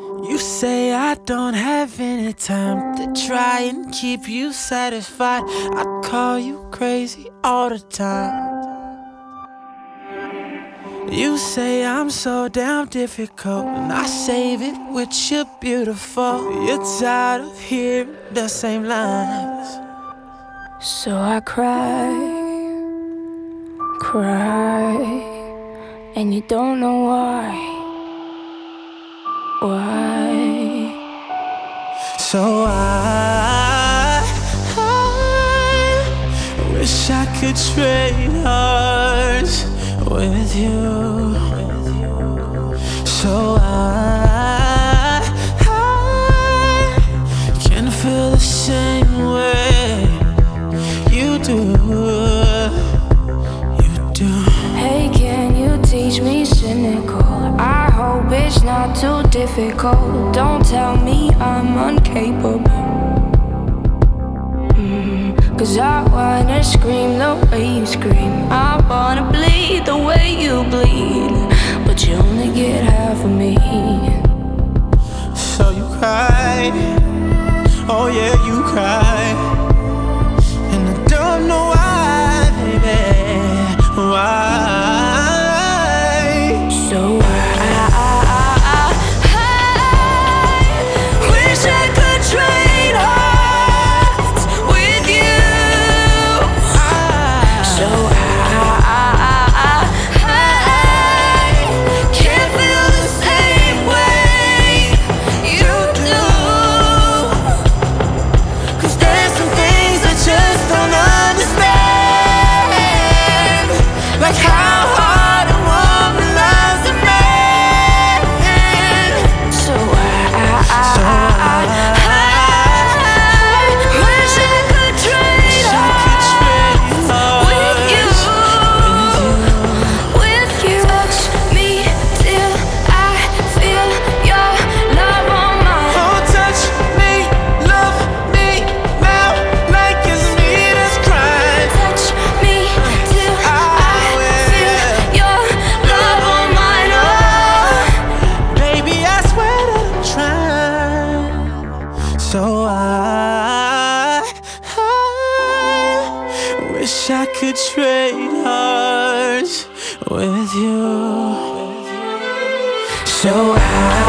You say I don't have any time to try and keep you satisfied. I call you crazy all the time. You say I'm so damn difficult, and I save it with you beautiful. You're tired of hearing the same lines, so I cry, and you don't know why. So I wish I could trade hearts with you. So I can feel the same way you do. You do. Hey, can you teach me cynical? I hope it's not too difficult. Don't tell me I'm incapable. Cause I wanna scream the way you scream. I wanna bleed the way you bleed, but you only get half of me. So you cry, oh yeah, you cry, and I don't know why, baby, why. So I wish I could trade hearts with you. So I can't feel the same way you do. Cause there's some things I just don't understand, like how hard a woman loves a man. So I wish I could trade hearts with you. Touch me till I feel your love on mine. Oh, touch me, love me now, like your sweetest crime. Touch me till I feel your love on mine. Oh, Baby, I swear that I'm trying. So I wish I could trade hearts with you. So